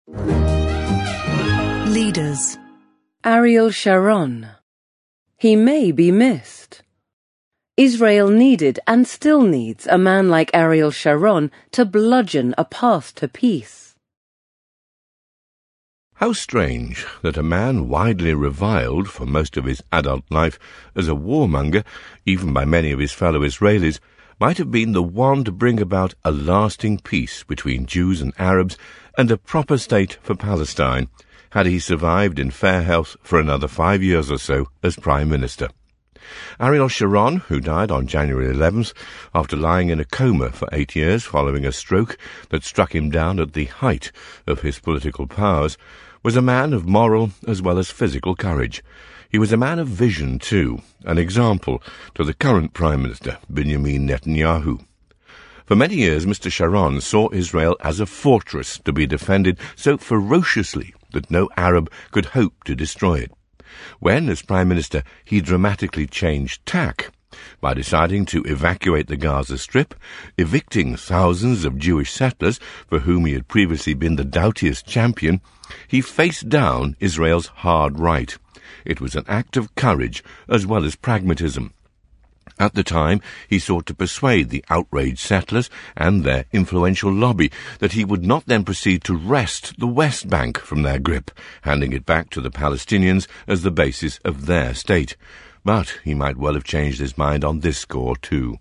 Leaders. Ariel Sharon. He may be missed. Israel needed and still needs a man like Ariel Sharon to bludgeon a path to peace. How strange that a man widely reviled for most of his adult life as a warmonger, even by many of his fellow Israelis, might have been the one to bring about a lasting peace between Jews and Arabs and a proper state for Palestine, had he survived in fair health for another 5 years or so as Prime Minister. Ariel Sharon, who died on January 11th after lying in a coma for 8 years following a stroke that struck him down at the height of his political powers, was a man of moral as well as physical courage. He was a man of vision, too, an example to the current Prime Minister, Benjamin Netanyahu. For many years, Mr. Sharon saw Israel as a fortress to be defended so ferociously that no Arab could hope to destroy it. When, as Prime Minister, he dramatically changed tack by deciding to evacuate the Gaza Strip, evicting thousands of Jewish settlers for whom he had previously been the doughtiest champion, he faced down Israel's hard right. It was an act of courage as well as pragmatism. At the time, he sought to persuade the outraged settlers and their influential lobby that he would not then proceed to wrest the West Bank from their grip, handing it back to the Palestinians as the basis of their state. But he might well have changed his mind on this score, too.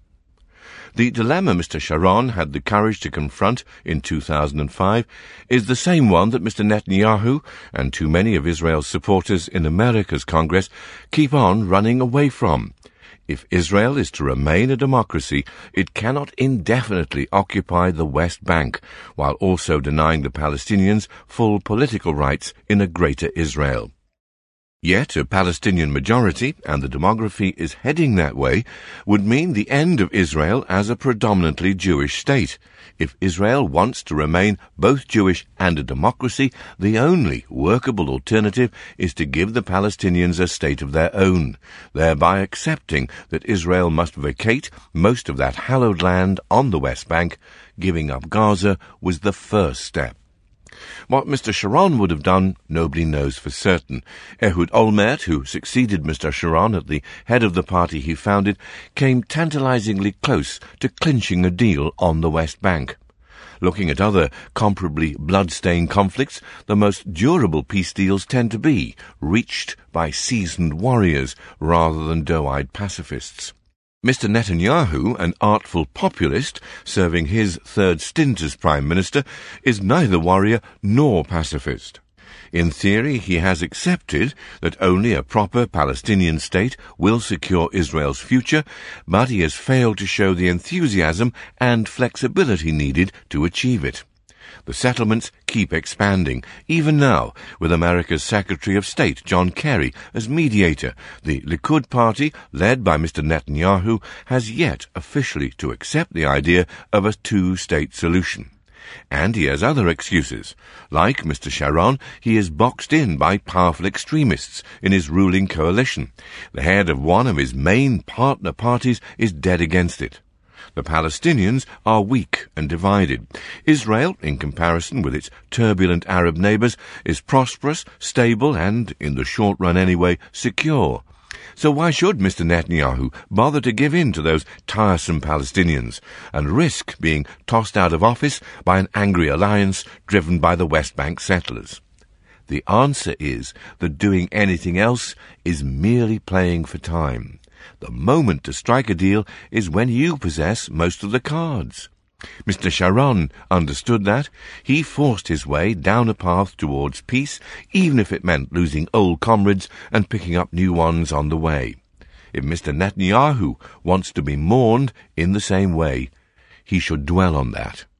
The dilemma Mr. Sharon had the courage to confront in 2005 is the same one that Mr. Netanyahu and too many of Israel's supporters in America's Congress keep on running away from. If Israel is to remain a democracy, it cannot indefinitely occupy the West Bank, while also denying the Palestinians full political rights in a greater Israel. Yet a Palestinian majority, and the demography is heading that way, would mean the end of Israel as a predominantly Jewish state. If Israel wants to remain both Jewish and a democracy, the only workable alternative is to give the Palestinians a state of their own, thereby accepting that Israel must vacate most of that hallowed land on the West Bank. Giving up Gaza was the first step. What Mr. Sharon would have done, nobody knows for certain. Ehud Olmert, who succeeded Mr. Sharon at the head of the party he founded, came tantalizingly close to clinching a deal on the West Bank. Looking at other comparably blood-stained conflicts, the most durable peace deals tend to be reached by seasoned warriors rather than doe-eyed pacifists. Mr. Netanyahu, an artful populist, serving his third stint as Prime Minister, is neither warrior nor pacifist. In theory, he has accepted that only a proper Palestinian state will secure Israel's future, but he has failed to show the enthusiasm and flexibility needed to achieve it. The settlements keep expanding, even now, with America's Secretary of State, John Kerry, as mediator. The Likud party, led by Mr. Netanyahu, has yet officially to accept the idea of a two-state solution. And he has other excuses. Like Mr. Sharon, he is boxed in by powerful extremists in his ruling coalition. The head of one of his main partner parties is dead against it. The Palestinians are weak and divided. Israel, in comparison with its turbulent Arab neighbours, is prosperous, stable and, in the short run anyway, secure. So why should Mr. Netanyahu bother to give in to those tiresome Palestinians and risk being tossed out of office by an angry alliance driven by the West Bank settlers? The answer is that doing anything else is merely playing for time. The moment to strike a deal is when you possess most of the cards. Mr. Sharon understood that. He forced his way down a path towards peace, even if it meant losing old comrades and picking up new ones on the way. If Mr. Netanyahu wants to be mourned in the same way, he should dwell on that.